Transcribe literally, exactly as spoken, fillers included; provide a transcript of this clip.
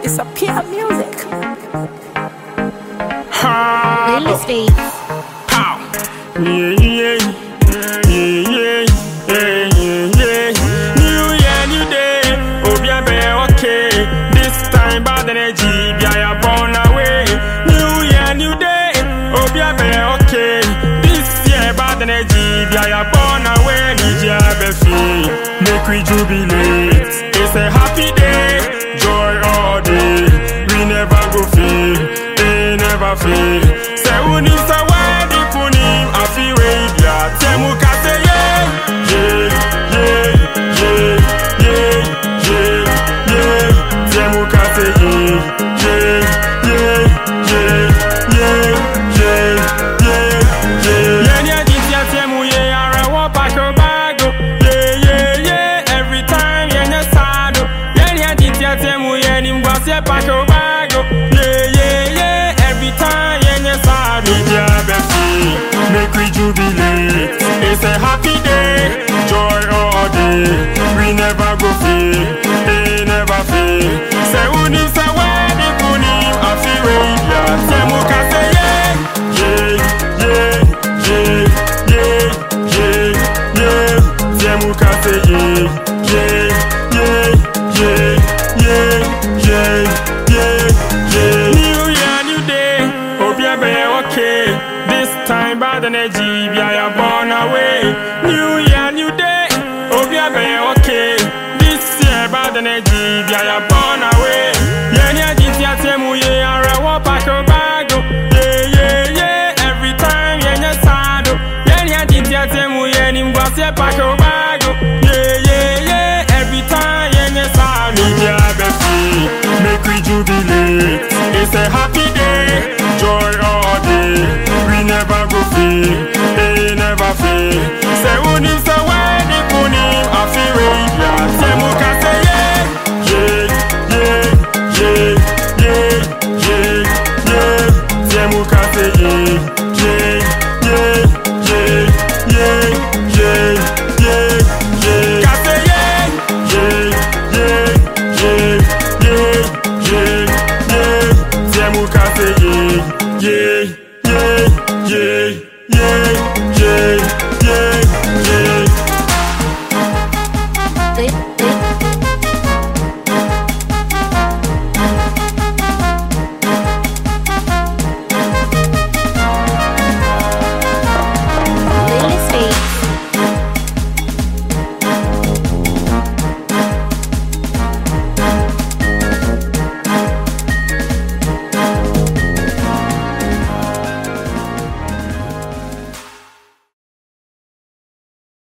It's a pure music. Lily Speaks. Pow. Yeah, yeah, yeah, yeah, yeah, yeah, yeah. New year, new day. Oh, be okay. This time, bad energy, be I born away. New year, new day. Oh, be okay. This year, bad energy, be I born away. D J Befi, make we jubilate. It's a happy day, joy all day. We never go fail, they never fail. Say who needs a wedding punim, I feel radio. Temu kase yeah, yeah, yeah, yeah, yeah, yeah, yeah. Temu kase yeah, yeah, yeah, yeah, yeah, yeah, yeah, yeah. Yeah, yeah, this year temu yeah, I want back your bag. Yeah, yeah, yeah. Every time yeah, yeah, sad. Yeah, yeah, this year temu yeah, nim was yeah, back your bag. Yeah, yeah, yeah. Every time yeah, yeah, sad. Media Befi, make we jubilate. It's a happy day, joy all day. We never go fail, they never fail. Say who needs a wedding punim, I feel radio. Temu kase yeah, yeah, yeah, yeah, yeah, yeah, yeah. Temu kase yeah, yeah, yeah, yeah, yeah, yeah, yeah. New year, new day, hope you be okay. This time bad energy, be I born away. New year, new day, hope you be okay. This year bad energy, be I born away.